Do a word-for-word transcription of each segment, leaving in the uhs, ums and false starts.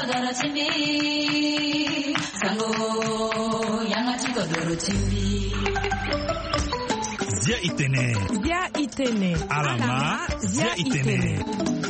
kodoro chimbi sango yanga ti kodoro chimbi Zia itene Zia itene Alama Zia itene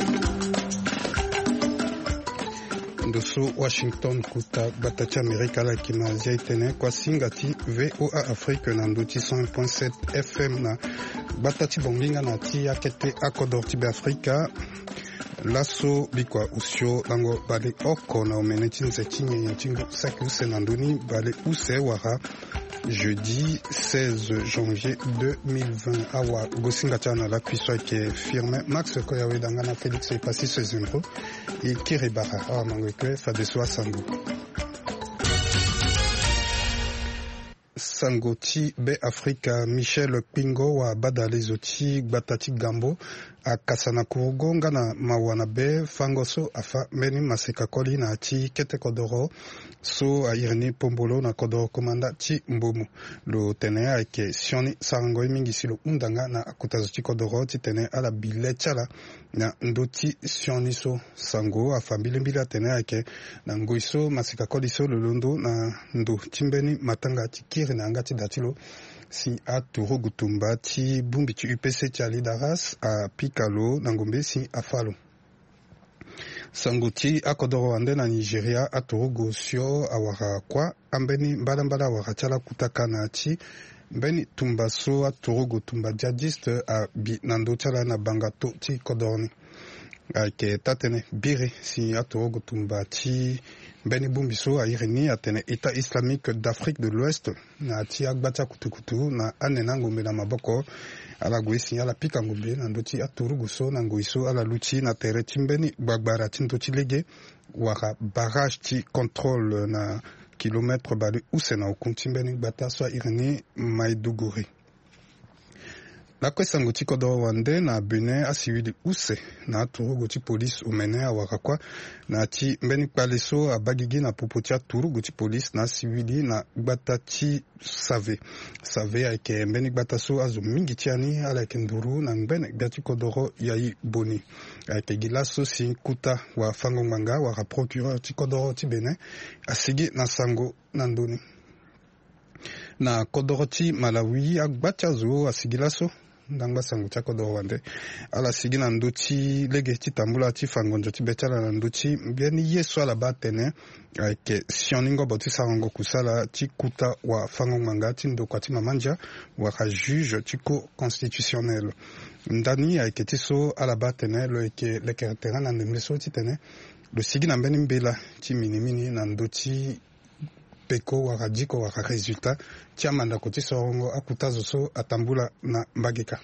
Ndoso Washington kuta batachi Amerika la kima Zia itene kwa singati V O A Afrique na nduti cent point sept F M na batachi bonginga na ti akete akodor tibe Afrika laso bikwa usio lango bale oko na omeneti nzetinye nyatingo saki use nandoni bale use wara jeudi seize janvier deux mille vingt awa gosinga tana la puissance qui est firme Max Koyawe dangana Félix est passé ce zéro et Kiribara awa mangwekwe fadeso sango Sangoti be Afrika Michel Pingo wa badale zoti batati gambo a kasana kurugonga na mawana be fangoso afa meni maseka koli na ti kete kodoro so a irene pombolo na kodoro komanda ti mbomu lo tene ake sioni sarango mingi silo undanga na akutazo kodoro ti tene ala bilechala na ndoti sioni so sango afa bilembila tene ake na ngoiso maseka koli so lolondo na ndo timbeni matanga ti kiri na ngati datilo si a Touro Gutumba ti bumbi ti U P C ti ali daras a Pikalo na ngombe si a Falo sango ti akodoro wande na Nigeria a Touro Gosio a wara kwa ambeni mbala mbala wara tiala kutaka na ti mbeni tumbaso a Touro Gutumba jihadiste a bi nando tiala na bangato ti kodorni ake tatene bire si a Touro Gutumba ti Beni Bumbiso a irini atene État islamique d'Afrique de l'Ouest na ti agbata kutukutu na anena ngombe na maboko ala gwesi ala pika ngombe na ndoti aturu guso na ngoiso ala luchi na tere timbeni bagbara tindoti lege wara barrage ti contrôle na kilomètre balu usena ukuntimbeni gbata so irini Maiduguri la kwesa ngoti kodoro wande na Benin asiwili use na Touro goti police umene awakakwa na ti mbeni paleso abagigi na popotia Touro goti police na asiwili na gbatati save save ake mbeni gbataso azo mingi tiani ala kenduru na mbeni gati kodoro yayi boni ake gilaso si kuta wa fango manga wa procureur ti kodoro ti Benin asigi na sango na ndoni na kodoro ti Malawi agbatia zo asigilaso ndanga sangu cha kodoro wande ala sigi na nduti lege ti tambula ti fangonjo ti betala na nduti bieni yeso ala batene ake sioningo boti sarango kusala ti kuta wa fango manga ti ndokwa ti mamanja wa juge ti ko constitutionnel ndani ake ti so ala batene lo eke leke terrain na ndemle so ti tene lo sigi na mbeni mbela ti minimini na nduti peko waka diko waka resultat ti amanda koti sorongo akuta zo so atambula na mbageka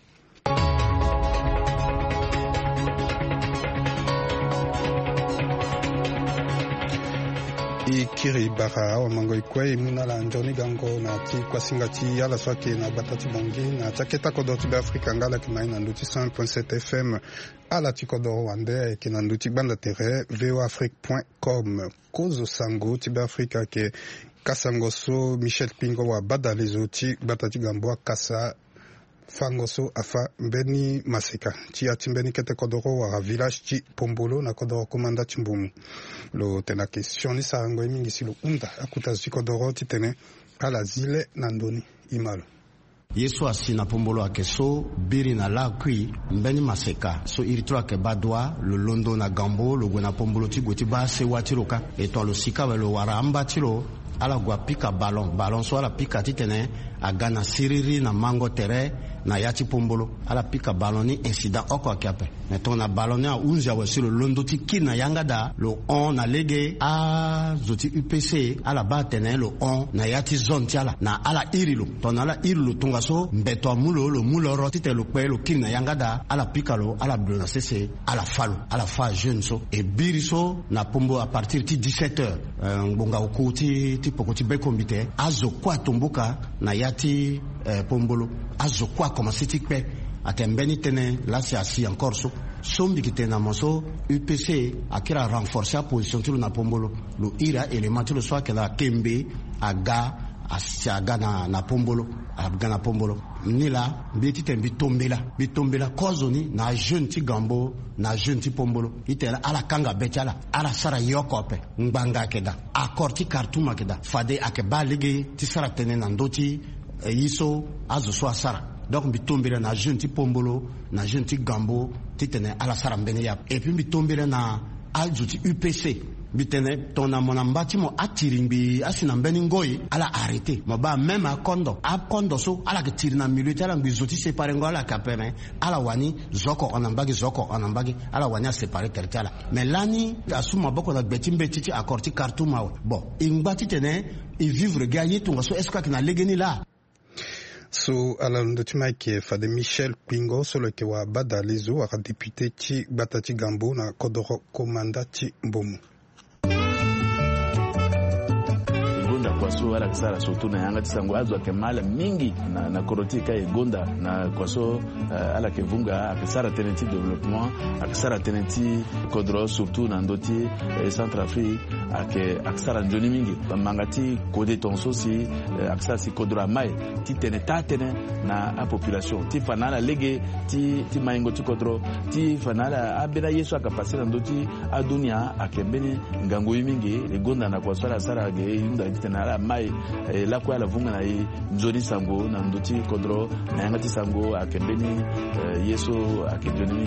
ikiri bara wa mango ikwe muna la njoni gango na ti kwa singati ala swake na batati bongi na taketa kodo ti Afrika ngala ki na nduti cent point sept F M ala ti kodo wande ki na nduti banda tere v o afrique point com kozo sango ti Afrika ke kasangoso Michel Pingo wa badale zo ti batati gambo kasa fangoso afa mbeni maseka ti ati mbeni kete kodoro wa village ti Pombolo na kodoro komanda ti Mbumu lo tena question ni sarango mingi silo unda akuta zi kodoro ti tene ala zile na ndoni imalo yeso asi na Pombolo ake so biri na la kui mbeni maseka so iritro ake badwa lo londo na gambo lo gwena Pombolo ti goti ba se watiroka eto lo sika lo wara amba tiro ala gwa pika ballon ballon so ala pika ti tene agana siriri na mango tere na yati Pombolo ala pika ballon ni incident oko akape meton na ballon ni a unzi a wasi lo londo ti kina yanga da lo on na lege a zoti U P C ala ba tene lo on na yati zone ti ala na ala irilo ton ala irilo tunga so mbeto amulo lo mulo ro ti te lo pe lo kina yanga da ala pika lo ala blona sese ala falo ala fa jeune so e biri so na Pombo à partir ti dix-sept heures ngbonga oku ti ti poko ti bekombite azo kwa tomboka na yati eh, Pombolo azo kwa commencer ti pe atembeni tene là c'est assis encore so sombi ki tena moso U P C akira renforcer position ti na Pombolo lo ira élément ti lo so akela kembe aga asiaga na na pombolo abga na pombolo ni la beti tembi tombela bitombela kozoni na jeune ti gambo na jeune ti pombolo itela ala kanga betala ala sara yokope ngbanga keda accord ti kartuma keda fade akeba lege ti sara tene na ndoti yiso azo so sara donc bitombela na jeune ti pombolo na jeune ti gambo ti tene ala sara mbene ya et puis bitombela na aljuti U P C bitene tona monambati mo atirimbi asina mbeni ngoi ala arrêté mo ba même a kondo a kondo so ala ke tirina militaire ala ngizoti séparer ngo ala kapene ala wani zoko onambagi zoko onambagi ala wani a séparer territoire mais lani asuma boko na betimbe titi accordi kartuma bon ingbati tene et vivre gayer tunga so est-ce que na legeni là so ala ndotima ke fade Michel Pingo solo ke wa bada lezo a député ti Batati Gambo na Kodoro komanda ti Mbomu kwaso ala kisara surtout na yanga tisango azwa kemala mingi na na korotika egonda na kwaso uh, ala kevunga akisara tenenti développement akisara tenenti kodro surtout na ndoti eh, Centrafrique ake akisara njoni mingi mangati kode tonso si eh, akisara si kodro mai ti teneta tene na a population ti fanala lege ti ti maingo ti kodro ti fanala abena yesu akapasi na ndoti adunia akembeni ngango mingi egonda na kwaso ala sara ge inda tena ala mai eh, la kwa la vunga na i nzoni sango na ndoti kodro na yanga ti sango akembeni eh, yeso akembeni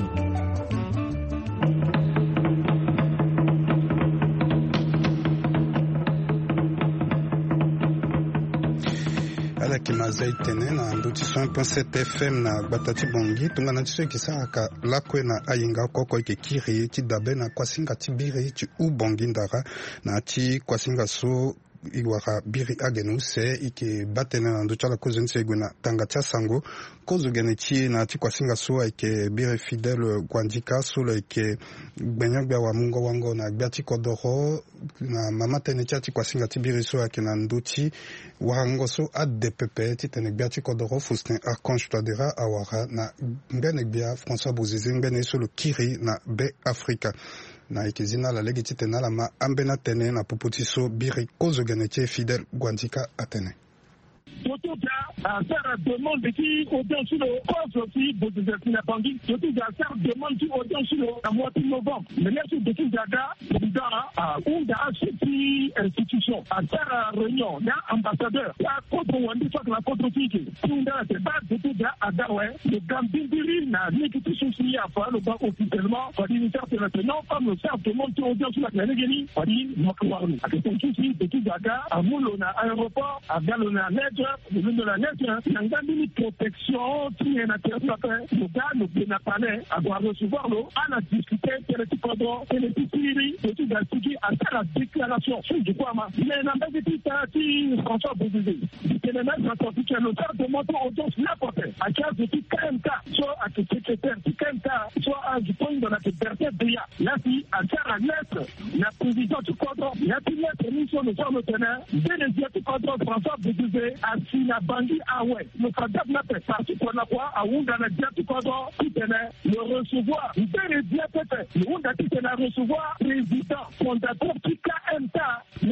ala kimazai tene na ndoti cent point sept F M na Batati Bongi tunga na tiso kisa ka lakwe na ayinga koko ke kiri ti dabe na kwasinga ti biri ti u bongi ndara na ti kwasinga so iwaka biri agenu se ike batene na ndocha la kozo nse gwena tanga tia sango kozo gene ti na ti kwasinga so ike biri fidèle gwandika solo ike gbenya gba wa mungo wango na gba ti kodoro na mama tene tia ti kwasinga ti biri so ike na ndoti wango so adepepe ti tene gba ti kodoro Faustin Archange Touadéra awara na ngene gba François Bozizé ngene solo kiri na be Afrika na ikizina la legi titena la ma ambena tene na popotiso biri kozo ganetier fidèle gwandika atene. Surtout à faire demande qui audience sur le cause aussi de la pandémie, surtout à faire demande qui audience sur le mois de novembre. Mais là, sur le Gaga, président, ou dans cette institution, à faire réunion, il y a ambassadeur, il y a contre Wandi, soit la contre Fiki, tout dans le débat, surtout à Gaoué, le Gambindiri n'a l'équitation signé à faire le bas officiellement, par l'initiative de la non, comme le faire demande qui audience sur la Canégénie, par l'initiative à question souci de tout Gaga, à Moulona aéroport, à Galona Nedge, le nom de la lettre, il y a une protection qui est interdite à faire. Le gars, le Bénapalais, à doit recevoir l'eau, à la discuter, et le Ticodor, et le Ticiri, et tout Gaspigi, à faire la déclaration sur du Kwama. Il y a un petit qui François Bozizé. C'est le même sorti qui a le faire de monter audience n'importe. À cause du K M K, soit à le secrétaire du K M K, soit à du point de la liberté de l'I A. Là, si, à faire la lettre, la présidente du Codor, il y a une lettre mission de Jean Le Teneur, dès les yeux du Codor, François Bozizé, à si la bandit ah ouais le cadavre n'a pas parti pour la quoi à Wunda na dia tout quoi qui tenait le recevoir il devait bien peut-être le Wunda qui tenait recevoir président fondateur du K M K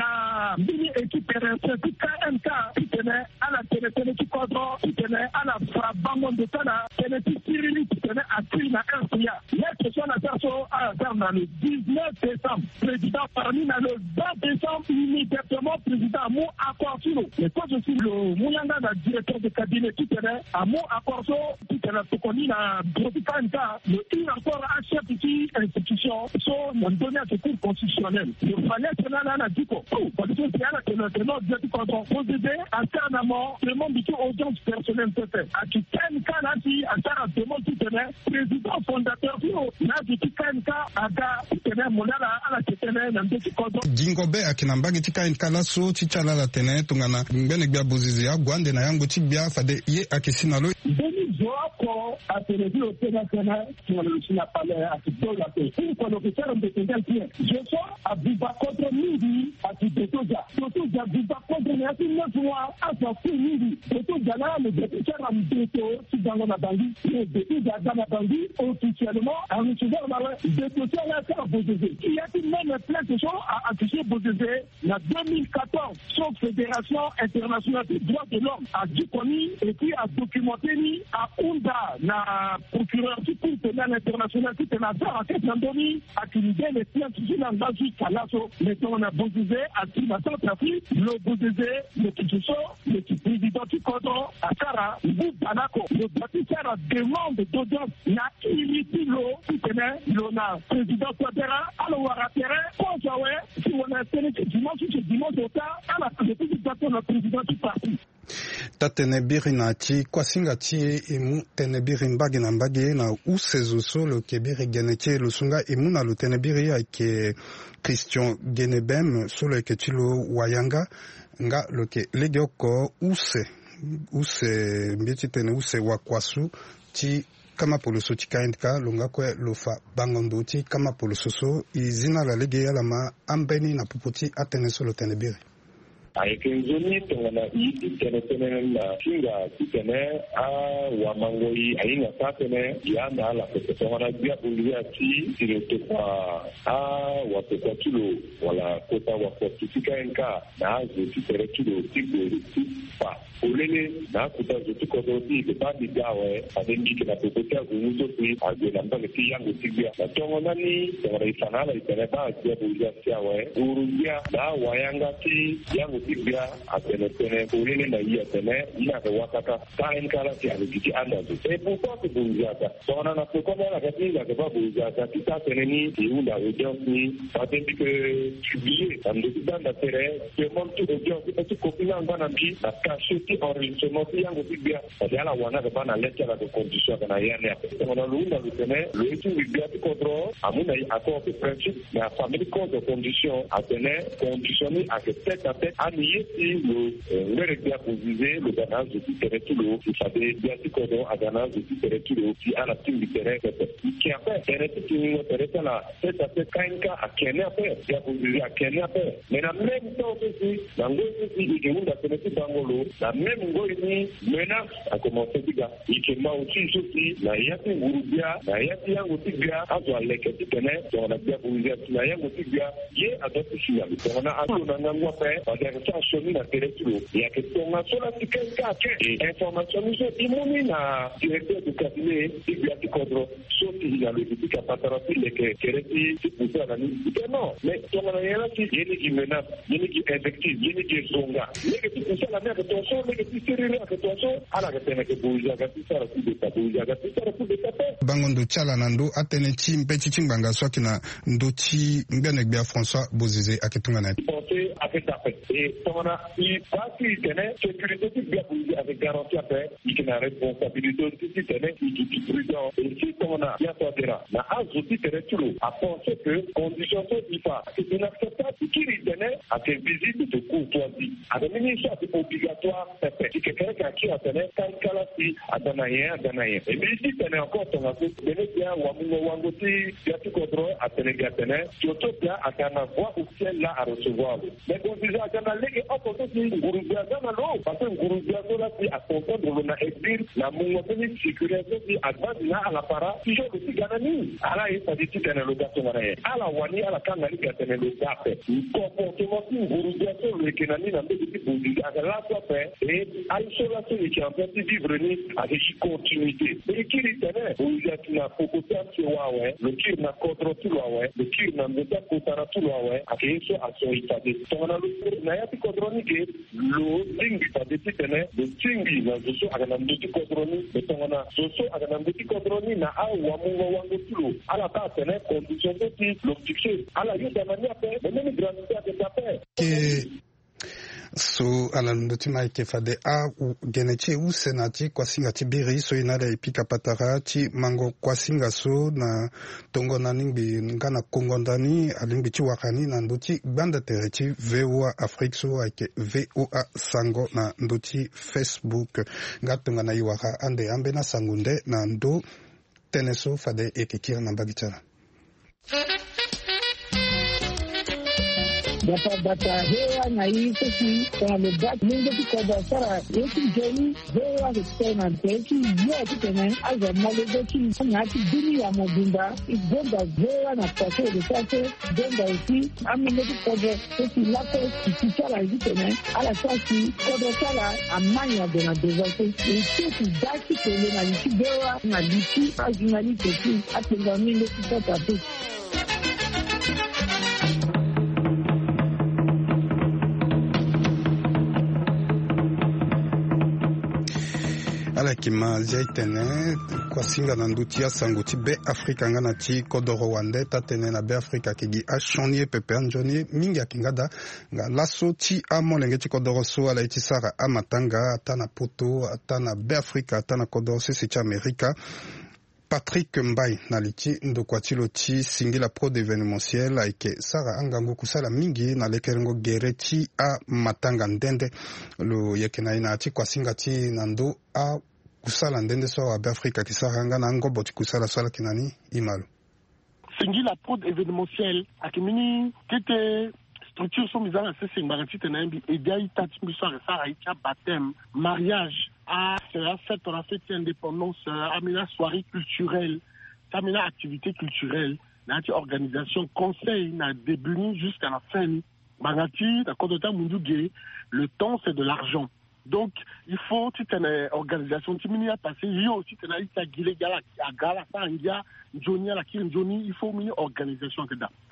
na mini équipe du K M K qui tenait à la télé télé qui quoi qui tenait à la Fabango de Tana télé qui Cyril qui tenait à Trina R P A la question la personne à dans le dix-neuf décembre président parmi dans le vingt décembre immédiatement président mot accord sur le quoi je suis le Mouyanga na directeur de cabinet qui tenait à mon accord qui tenait ce qu'on dit na Brotikanta le il encore à chef ici institution so mon donné à ce cours constitutionnel le fallait que là là dit quoi parce que c'est là que le tenant de tout quand on posait à certainement le monde du audience personnelle peut-être à qui K M K là si à ça demande qui tenait président fondateur là du K M K à ga qui tenait mon là à la qui tenait dans petit quand Jingobe akinambagi K M K là so tichala la tenait tungana ngene gba Bozizé gwande na yango tibia fade ye akisina lo deni zoko a televi au Sénat sur le China palais à tout la paix une fois le faire de tel pied je sors à Biba contre midi à Titoja Titoja Biba contre yasi neuf mois asa kunindi oto gana le député Rambeto si dans la bandi le député dans la bandi officiellement en recevant la député à la terre Bozézé qui a été même plein de choses à afficher Bozézé en deux mille quatorze son fédération internationale des droits de l'homme a dit connu et puis a documenté ni à Onda na procureur qui cour pénal international qui est à cette nandoni a utilisé les plaintes sur la base Kalaso mais on a Bozézé à Timasan Trafic le Bozézé le Kichiso le président du Kodon à Kara Bou Banako le bâtisseur a demande d'audience n'a irrité l'eau qui tenait l'ona président Kwadera à l'Ouara terrain quand j'avais si on a tenu dimanche ce dimanche au temps à la le président du parti tatene biri na ti kwasinga ti imu tene biri mbagi na mbagi na usezo so lo kebiri geneke lo sunga imu na lo tene biri ya ke Christian Genebem so lo ke ti lo wayanga nga lo ke lege oko use use mbiti tene use wakwasu ti kama poloso ti kaindka longa kwe lofa bangondo ti kama poloso so izina la lege ya lama ambeni na pupoti atene so lo tene biri aikenzoni tongana iti tene tene na kinga tene a wamangoi ainga satene yana la tongana dia bulia ti tiroto kwa a wapeta kilo wala kota wapotifika enka na zo tere kilo tigo pa olele na kuta zo tikodo ti de bandi gawe adendi ke na popota gunuzo ti aje na mbele ti yango tibia na tongana ni tongana ifanala itene ba dia bulia tiawe urugia na wayanga ti yango tibia atene tene olele na iya tene ina de wakata time kala ti aliki andazo e pourquoi que bulia ta tongana na pokona la kati la ba bulia ta ti ta tene ni ti unda audience ni adendi ke publier dans le dans la terrain demande tout audience et copina ngana bi na caché ti enregistrement ti yango tibia ya la wana de bana lettre la de condition na yana tongana lu na lu tene le ti bibia ti contrôle amuna accord de principe na famille code de condition atene conditionné à que tête à tête anier si le le bien posé le ganage de terrain tout le qui fait bien ti code à ganage de terrain tout le qui à la team du terrain qui a fait terrain ti ni terrain la tête à tête kainka a kenya fait bien posé a kenya fait mais en même temps aussi dans le aussi qui est dans ce bangolo la même ngoni menace a commencé diga ikema aussi aussi la yati urubia la yati yango tibia azo aleketi tene dans la bien posé la yango tibia ye adopte china on a alo na ngwa pe ba de chashoni na teretulo ya ke tonga sola tikenka ke information nous imuni na directeur du cabinet tibia ti kodro soti ina le petit capatarapi le ke kereti ti pusa na ni non mais tonga na yana ti yeni ki menace yeni ki effective yeni ki zonga yeni ki pusa la merde tonso yeni ki serire ke tonso ala ke tene ke buja ga ti sara ku de ta buja ga ti sara ku de ta bangondo chala nando atene ti mpeti chimbanga swaki na ndoti mbene bia François Bozézé aketunga na pensez avec ta paix et tonga i parti tene sécurité ti bia buja avec garantie après il a responsabilité ti tene qui qui prudent et si tonga ya todera na azuti tene tulo a penser que condition so ifa c'est inacceptable qui tene à que visite de courtoisie à la ministre c'est obligatoire c'est que quelqu'un qui a tene quand kalasi adanaye adanaye et mais si tene encore tonga tene bien wa mungo wangoti ya ti kodro a tene ya tene surtout bien à kana voix officielle là à recevoir mais on dit à kana lege opporto si ngurubia kana lo parce que ngurubia so là si à comprendre na exir la mungo tene sécurité si advance na à la para si je le si gana ni ala e sa dit tene lo gato ngana ala wani ala kana li tene lo gape comportement si ngurubia so le kenani na mbele ti budi à la fois fait et à isolation qui en fait vivre ni avec continuité et qui tene o ya tuna popotia ti wa we le kir na kodro ti wa we le kir na mbeta kotara ti wa we a ke so aso itade tongana lu na ya ti kodro ni ke lo dingi ta de tene de tingi na so aga na mbeti kodro ni de tongana so so aga na mbeti kodro ni na a wa mungo wango ti lo ala ta tene condition ti l'objectif ala yo da mania pe de même grandité de ta paix so ala ndoti mai ke fade a u geneche u senati kwasinga ti biri so inada ipika patara ti mango kwasinga so na tongo na ningbi ngana kongo ndani alingbi ti wakani na ndoti banda tere ti V O A Afrique so ake V O A sango na ndoti Facebook ngatonga na iwaka ande ambe na sangunde na ndo teneso fade ekikira na bagitara bata bata hewa na hii sisi kwa lebat mungu kwa sara yetu jeni hewa tena teki yote tena aza malegochi na dini ya mobimba igonda hewa na pato de sase gonga usi amene kwa sisi lapo kisara hivi tena ala sasi kwa sala amanya de na desate sisi daki tele na hewa na liti ajinali teki atenga mingi kwa tatu. Ala kima zia tene kwa singa na nduti ya sanguti be Afrika ngana ti kodoro wande ta tene na be Afrika kigi a shonye pepe anjoni mingi akingada nga laso ti amo lenge ti kodoro so ala iti sara amatanga ata na poto ata na be Afrika ata na kodoro sisi ti Amerika. Patrick Mbai na liti ndokwa tilo ti singila pro d'événementiel aike sara angango kusala mingi na lekerengo gereti a matanga ndende lo yekena ina ati kwa singa ti nando a kusala ndende so wa Afrika kisara ngana ngobo ti kusala sala kinani imalo singila pro d'événementiel akimini kete structure so mizana se singbarati tenambi edai tati misara sara icha baptême mariage à la fête, on a fait indépendance, à la soirée culturelle, à la activité culturelle, à la organisation, conseil, à début jusqu'à la fin. Le temps, c'est de l'argent. Donc, il faut une organisation. Il faut une organisation.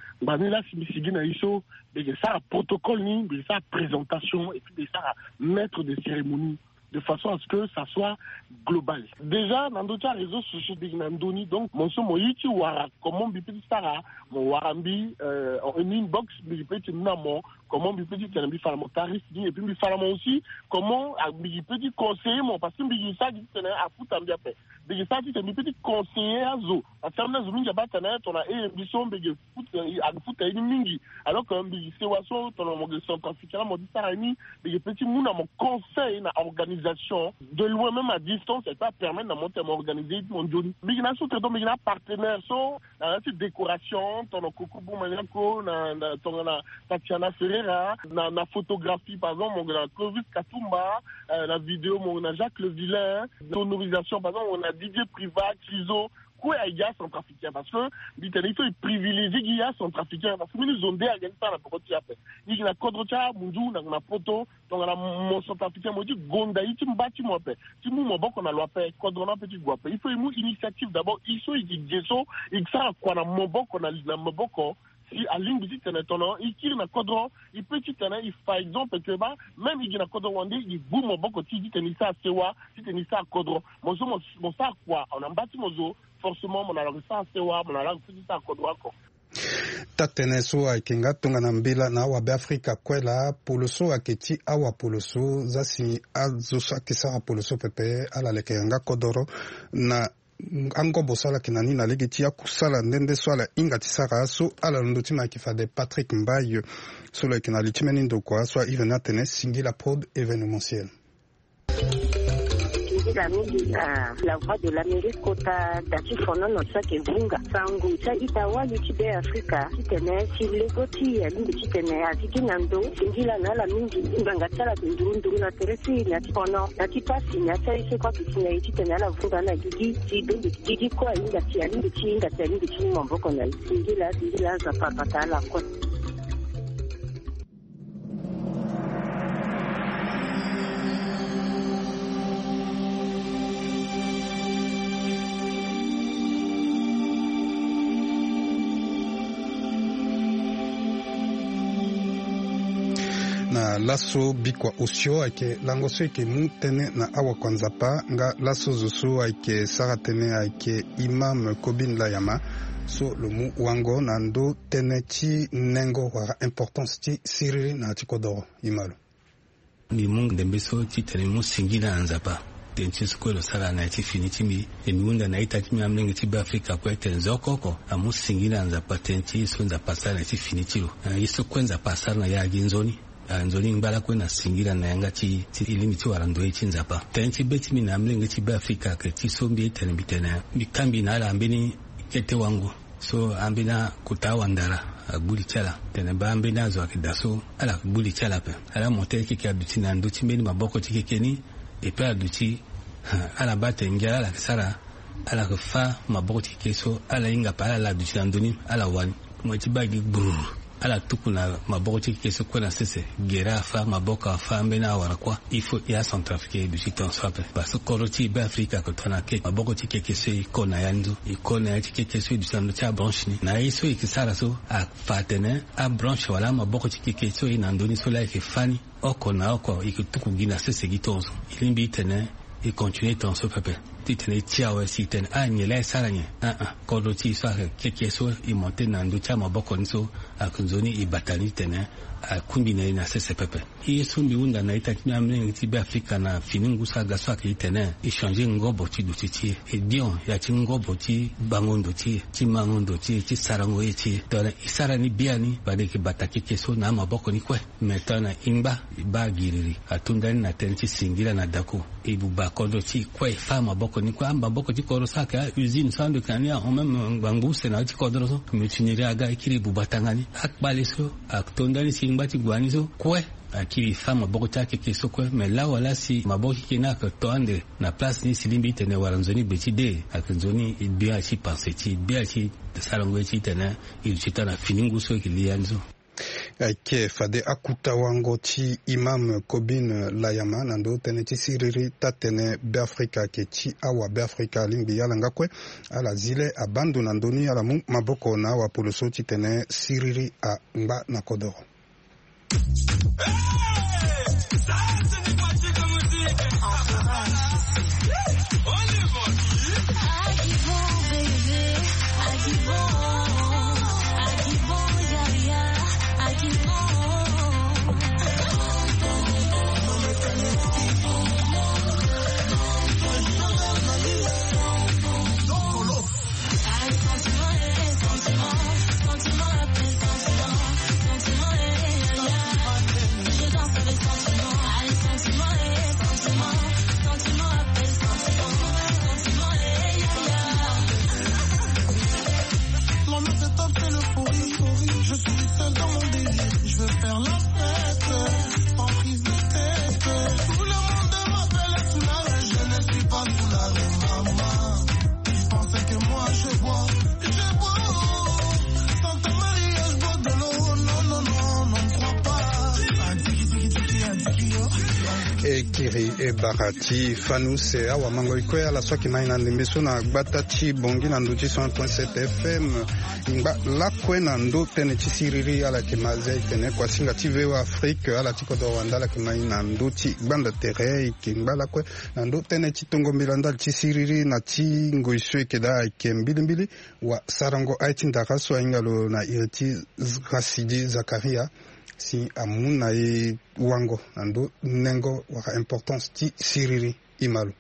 Il faut un protocole, une présentation, et puis ça maître de cérémonie, de façon à ce que ça soit global. Déjà, dans d'autres réseaux sociaux, donc, mon son, mon yiti wara, comment bipedi sara, mon warambi, euh, en inbox, bipedi namo, comment bipedi tanambi falamo tarif, et puis bifalamo aussi, comment bipedi conseiller, mon, parce que bipedi ça, dit tena, à foutre en biapé. Bipedi ça, dit bipedi conseiller à zo. En termes de zooming, y'a tena, ton a et ambition, bipedi foot, à foot à une mingi. Alors que bipedi c'est wasso, ton a mon centrafricain, mon dit sarani, bipedi mouna, mon conseil, na organisation, de loin même à distance, ça permet de monter m'organiser mon journée. Mais il y a surtout des partenaires, so, dans la décoration, ton Kokubu Maniako, ton Tatiana Ferreira, la photographie, par exemple, mon Clovis Katumba, la vidéo, mon Jacques Le Vilain, sonorisation, par exemple, on a Didier Privat, Chizo. Quoi il y a centrafricain parce que il faut privilégier il y a centrafricain parce que nous ont dit à gagner ça la porte après il y a code cha mundu na na poto donc la mon centrafricain me dit gonda iti mbati mo pe ti mu mo boko na lo pe code na petit guape il faut une initiative d'abord il faut il gesso il ça quoi na mo boko na na mo boko si à ligne petite na tono il tire na code il petit na il par exemple que ba même il y a code wande il boum mo boko ti dit ni ça sewa ti ni ça code mon so mon ça quoi on a mbati mozo forcément mon ala ça sewa mon ala petit ça code wako tateneso aikenga tonga na mbila na wa be Afrika kwela poloso aketi awa poloso zasi azosa kisara poloso pepe ala lekanga kodoro na ango bosala kinani na legeti ya kusala ndende swala ingati sara so ala ndotima kifade Patrick Mbaye so le kinali timeni ndokwa so even atene singila prod événementiel. La la la voix de l'Amérique kota dati fono no sake vunga sangu cha itawa lichibe Afrika kitene silegoti ya lingi kitene atikinando singila na la mingi nganga tsala ndurundu na teresi ya fono dati pasi ya tsai kwa kitene kitene la vunga na gigi tibe gigi kwa inga tia lingi chinga tia lingi chinga mboko na singila singila za papa la kwa na laso bikwa osio ake langoso eke mu tene na awa kwanzapa nga laso zoso ake sara tene ake imam Kobin Layama so lo mu wango na ndo tene ti nengo wara importance ti siriri na ti kodoro imalo mi mungu dembeso ti tene mu singila anzapa tenchi skwelo sala na ti finiti mi emiunda na ita ti mi amlengi ti Afrika kwa tenzo koko amu singila anzapa tenchi so nzapa sala ti finiti lo iso kwenza pasala na ya ginzoni nzoni ngala kwena singira na yanga ti ilimi ti warando ti nzapa tenchi beti mi na amlengi ti Afrika ke ti sombi tene bitena mi kambi na ala ambeni kete wangu so ambina kutawandara agbuli chala tene ba ambina zo akidaso ala agbuli chala pe ala monte ki ka duti na nduti mbeni maboko tiki keni e pe aduti ala bate ngala ala sara ala fa maboko tiki so ala inga pa ala duti na ndoni ala wani mo ti bagi gburu ala tukuna maboko tiki so kona sese gera fa maboko fa mbena wara kwa il faut ya centrafrique du siton swape parce que koroti ba afrika ko tona ke maboko tiki keso ikona yandu ikona tiki keso du sando cha branche ni na iso ikisara so a fatene a branche wala maboko tiki keso ina ndoni so la ke fani oko na oko ikituku gina sese gitonzo ilimbi tene et continuer ton so pepe titene tiawe siten anye la saranye ah ah koroti so ke keso i monter na ndo cha maboko nso akunzoni i batali tene a kumbine na sese pepe yesu mi unda na ita kimi amne ti be afrika na finingu sa gaso ka itene i changer ngobo ti du titi e dion ya ti ngobo ti bangondo ti ti mangondo ti ti sarango ti dona isara ni biani bade ki bataki keso na maboko ni kwe metana ingba ba giriri atunda na tenti singira na dako e buba kodo ti kwe fa maboko ni kwa maboko ti koro saka usine sando kania on même bangu sena ti kodro so mutiniri aga ikiri buba tangani akbali so aktonda ni mbati gwanizo kwe akiri fama boko take keso kwe me la wala si maboki kina ka toande na place ni silimbi tene waranzoni beti de akanzoni ibia chi penseti ibia chi salongo chi tene il chitana finingu so kilianzo Aike fade akuta wango ti imam Kobin Layama nando tene ti siriri tatene be Afrika ke ti awa be Afrika limbi yala ngakwe ala zile abandu nandoni ala maboko na wa poloso ti tene siriri a mba na kodoro. Kiri e barati fanus e awa mango ikwe ala soki maina ndembeso na gbata chi bongi na ndo chi cent point sept F M ngba lakwe na ndo tene chi siriri ala ke maze tene kwa singa ti vewa Afrique ala ti kodo wanda ala ke maina ndo chi gbanda tere ke ngba lakwe na ndo tene chi tongo milanda chi siriri na chi ngoiswe ke da ke mbilimbili wa sarango aiti ndaka so ingalo na irti Rasidi Zakaria si amuna e wango nando nengo waka importance ti siriri imalu.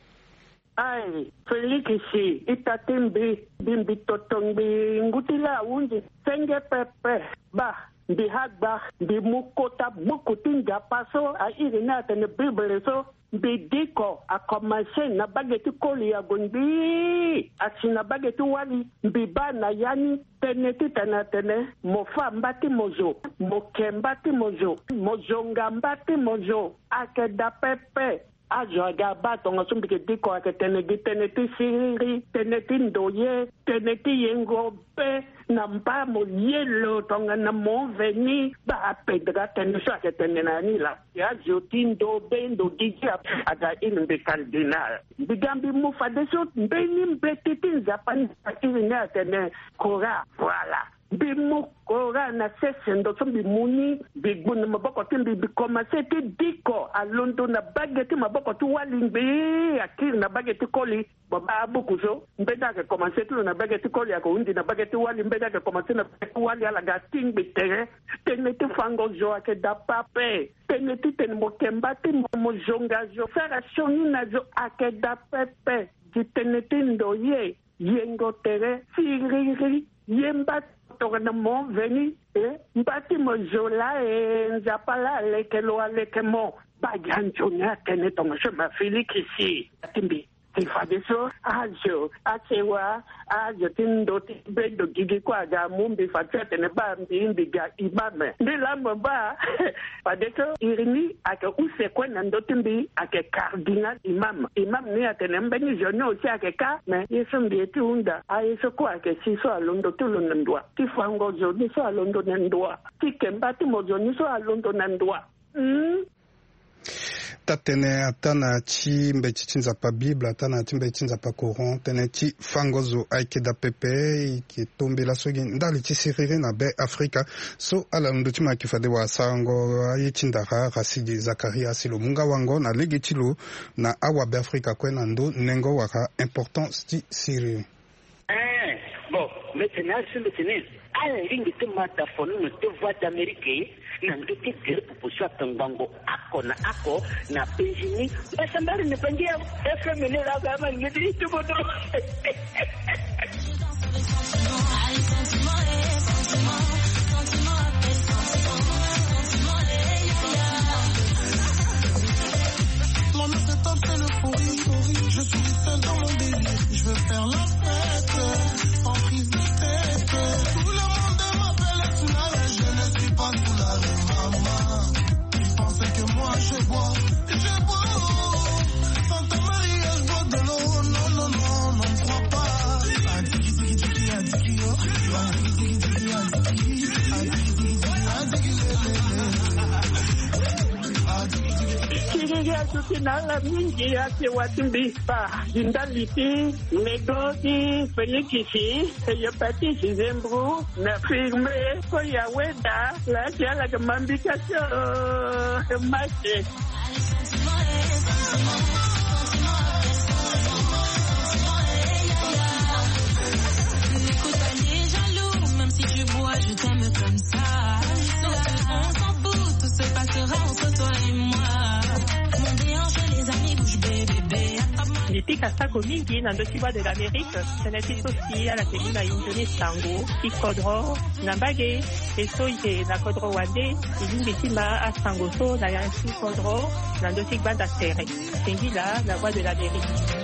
Ai, Felix si itatimbi bimbi totombi ngutila unji senge pepe ba bihagba bimukota bukutinga paso a irina tene bible so bidiko a commencé na bageti koli ya gondi asina bageti wali biba na yani teneti tena tene mofa mbati mojo mokembati mojo mojonga mbati mojo akeda pepe ajo aga batonga sumbike diko ake tenegi teneti siri teneti ndoye teneti yengo pe na mpa mo yelo tonga na mo veni ba pedra teneso ake tenena nila ya jotindo bendo dija aga ilmbe kardinal bigambi mu fadeso mbeni mbetitin zapani pakiri ne atene kora voilà bimu kora na sesendo so bimuni biguna maboko timbi bikomase ti diko alondo na bageti maboko tu walimbi akiri na bageti koli baba abukuzo mbeda ke komase tu na bageti koli ako undi na bageti wali mbeda ke komase na bageti wali ala gating bitere teneti fango jo ake da pape teneti ten mokemba ti mojonga jo sara shoni na jo ake da pepe di teneti ndoye yengo tere siriri yemba tokana mo veni e mbati mo jola e nzapala leke lo aleke mo bagancho nya kene tonga shema Felix si timbi Tifadeso, Ajo, Achewa, Ajo Tindo, Bedo Gigikwa, Mumbi Fatet and a Bam, the Indiga, Ibame. The Lamba, Padeso, Irini, Aka Usekwen and Dotimbi, Aka Cardinal Imam, Imam near Tenembeni, Jono, Chaka, Yesum de Tunda, Ayesoko, Siso Alondo Tulundua, Tifango Joniso Alondo Nandua, Tikembati Mojoniso Alondo Nandua. Hmm? Tatene atana chi mbechi chinza pa Bible atana chi mbechi chinza pa Coran tene chi fangozo aike da pepe ki tombe la sogi ndali chi sirire na be Afrika so ala ndo chi makifade wa sango aye chindara rasidi Zakaria silo munga wango na legi chilo na awa be Afrika kwena ndo nengo waka importance ti sirire. Eh bon maintenant sur le tennis ala lingi te mata fonu no te voix d'Amérique na ndote gere pupushwa tangango ako na ako na penjini basambari ne pangia F M ne la gama ngidi tubodo Mon c'est top, c'est l'euphorie. Je suis seul dans mon délire. Je veux faire la fête en prise de tête. Tout le monde m'appelle Soulage. Je ne suis pas Soulage, maman. Ils pensaient que moi je bois. Je bois. Santa Maria, je bois de l'eau. Non, non, non, non, ne crois pas. Adiki, diki, diki, adiki, oh. Adiki, diki, diki, adiki. Adiki, diki, diki, adiki, Kiriya tukinala mingi ake watimbi pa jindaliti negoti felikisi yopati zembru na firme ko ya weda la jala kamambika so mache. N'écoute pas les jaloux, même si tu bois, je t'aime comme ça. On s'en fout, tout se passera entre toi et moi. Nipika sako mingi na ndotiwa de l'Amérique, seneti sosi ala temina injoni sango, ikodro, nambage, eso ite na kodro wande, ilingi tima a sango so na yansi kodro, na ndotik banda serre. Sengila, la voix de l'Amérique.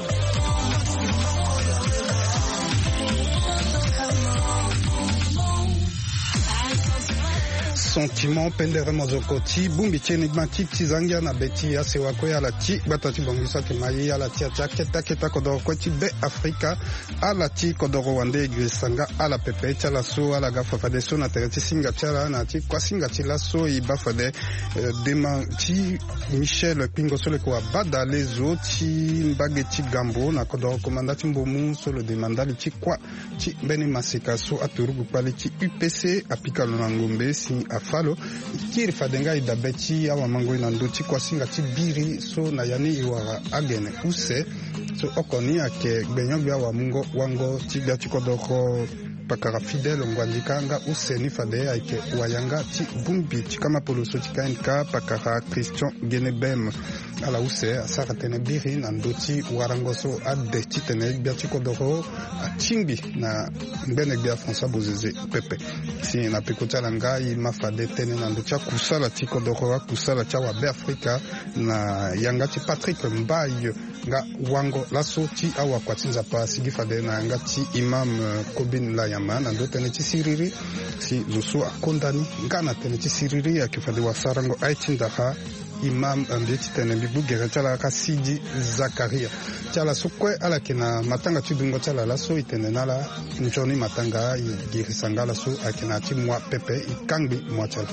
Sentiment pendere mozokoti bumbi cheni mati tizangia na beti asewa ko ya la ti batati bongisa ke mai ya la ti atia keta keta kodoro ko ti be Afrika ala ti kodoro wande grisanga ala pepe chala so ala gafa fade so na tereti singa chala na ti kwa singa ti la so i bafade dema ti Michel Pingo sole ko bada lezo ti mbageti gambo na kodoro komandati mbomu solo demandali ti kwa ti beni masika so aturugu pali ti U P C apikalo na ngombe si afalo kiri fadenga idabeti awa mangoi na ndoti kwa singa ti biri so na yani iwara agene use so okoni ake gbenyogbe awa mungo wango ti bia ti kodoko pakara fidèle ngwandikanga useni fade ake wayanga ti bumbi ti kama poloso ti kanka pakara Christian Genebem ala use asara tene biri na ndoti warangoso ade ti tene bia ti kodoro atingbi na mbene bia François Bozeze pepe si na pekota langa i mafade tene na ndoti kusala ti kodoro kusala ti wa be Afrika na yanga ti Patrick Mbaye nga wango laso ti awa kwatinza pa sigi fade na yanga ti Imam Kobin la yama na ndo tene ti siriri si zoso akondani nga na tene ti siriri akifade wa sarango aitindaha Imam ambeti tene bibu gere chala ka Sidi Zakaria chala sokwe ala kina matanga tudungo chala la so itene nala njoni matanga i giri sangala so akina ti mwa pepe i kangbi mwa chala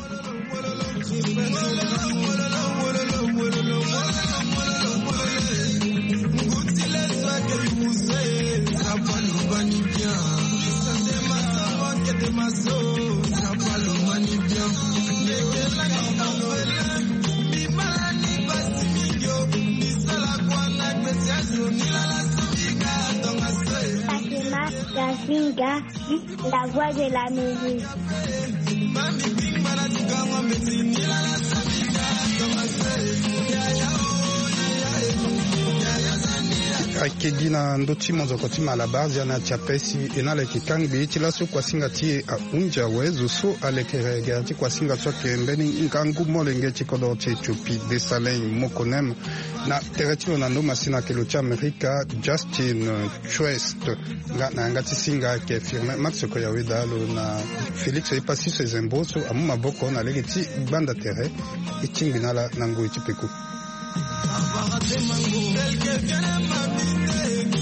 Yasinga, la voix de la musique. kegina ndoti mozokoti malabar jana chapesi enale kikangbi chilaso kwa singati a unja wezu so alekere gerti kwa singa soke mbeni nkangu molenge chikodo che chupi desalin mokonem na teretilo nando masina kelocha Amerika Justin Chwest nga na ngati singa ke firme Max Koyaweda lo na Felix epasi se zemboso amu maboko na legeti banda tere itingbinala nango ichipeku.